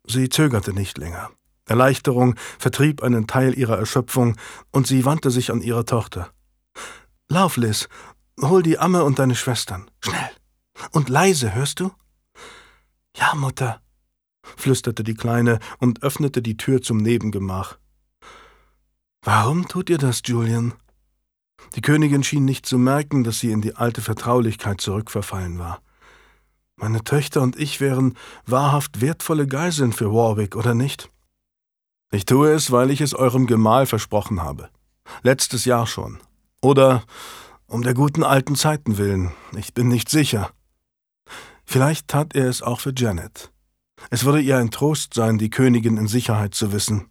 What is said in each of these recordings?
Sie zögerte nicht länger. Erleichterung vertrieb einen Teil ihrer Erschöpfung, und sie wandte sich an ihre Tochter. »Lauf, Liz, hol die Amme und deine Schwestern. Schnell! Und leise, hörst du?« »Ja, Mutter«, flüsterte die Kleine und öffnete die Tür zum Nebengemach. »Warum tut ihr das, Julian?« Die Königin schien nicht zu merken, dass sie in die alte Vertraulichkeit zurückverfallen war. »Meine Töchter und ich wären wahrhaft wertvolle Geiseln für Warwick, oder nicht?« »Ich tue es, weil ich es eurem Gemahl versprochen habe. Letztes Jahr schon. Oder um der guten alten Zeiten willen. Ich bin nicht sicher. Vielleicht tat er es auch für Janet. Es würde ihr ein Trost sein, die Königin in Sicherheit zu wissen.«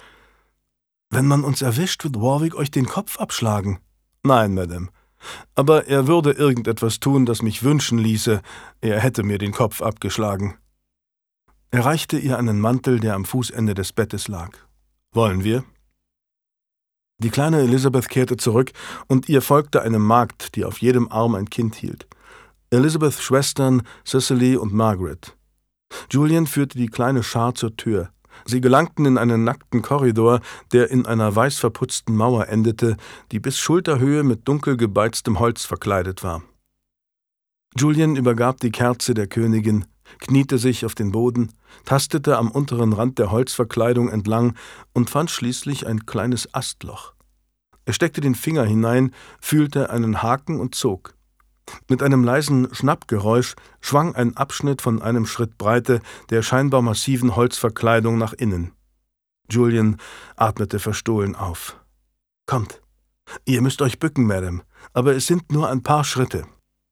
»Wenn man uns erwischt, wird Warwick euch den Kopf abschlagen.« »Nein, Madame. Aber er würde irgendetwas tun, das mich wünschen ließe, er hätte mir den Kopf abgeschlagen.« Er reichte ihr einen Mantel, der am Fußende des Bettes lag. »Wollen wir?« Die kleine Elizabeth kehrte zurück, und ihr folgte eine Magd, die auf jedem Arm ein Kind hielt. Elizabeths Schwestern Cicely und Margaret. Julian führte die kleine Schar zur Tür. Sie gelangten in einen nackten Korridor, der in einer weiß verputzten Mauer endete, die bis Schulterhöhe mit dunkel gebeiztem Holz verkleidet war. Julian übergab die Kerze der Königin, kniete sich auf den Boden, tastete am unteren Rand der Holzverkleidung entlang und fand schließlich ein kleines Astloch. Er steckte den Finger hinein, fühlte einen Haken und zog. Mit einem leisen Schnappgeräusch schwang ein Abschnitt von einem Schritt Breite der scheinbar massiven Holzverkleidung nach innen. Julian atmete verstohlen auf. »Kommt, ihr müsst euch bücken, Madame, aber es sind nur ein paar Schritte.«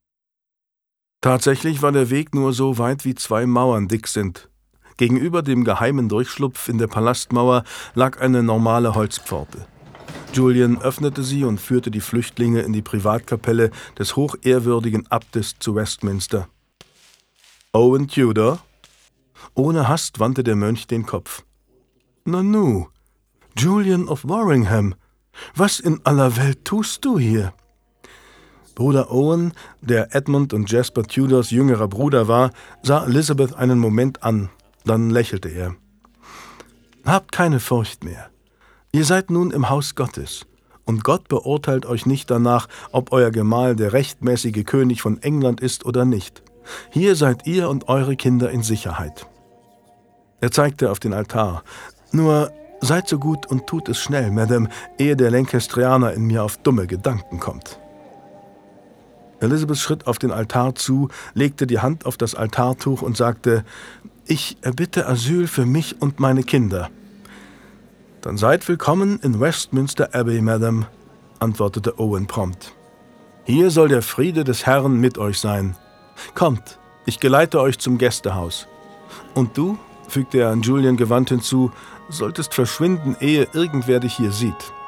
Tatsächlich war der Weg nur so weit, wie 2 Mauern dick sind. Gegenüber dem geheimen Durchschlupf in der Palastmauer lag eine normale Holzpforte. Julian öffnete sie und führte die Flüchtlinge in die Privatkapelle des hochehrwürdigen Abtes zu Westminster. »Owen Tudor?« Ohne Hast wandte der Mönch den Kopf. »Nanu, Julian of Warringham, was in aller Welt tust du hier?« Bruder Owen, der Edmund und Jasper Tudors jüngerer Bruder war, sah Elizabeth einen Moment an, dann lächelte er. »Habt keine Furcht mehr. Ihr seid nun im Haus Gottes, und Gott beurteilt euch nicht danach, ob euer Gemahl der rechtmäßige König von England ist oder nicht. Hier seid ihr und eure Kinder in Sicherheit.« Er zeigte auf den Altar. »Nur seid so gut und tut es schnell, Madame, ehe der Lancastrianer in mir auf dumme Gedanken kommt.« Elizabeth schritt auf den Altar zu, legte die Hand auf das Altartuch und sagte, »Ich erbitte Asyl für mich und meine Kinder.« »Dann seid willkommen in Westminster Abbey, Madame«, antwortete Owen prompt. »Hier soll der Friede des Herrn mit euch sein. Kommt, ich geleite euch zum Gästehaus. Und du«, fügte er an Julian gewandt hinzu, »solltest verschwinden, ehe irgendwer dich hier sieht.«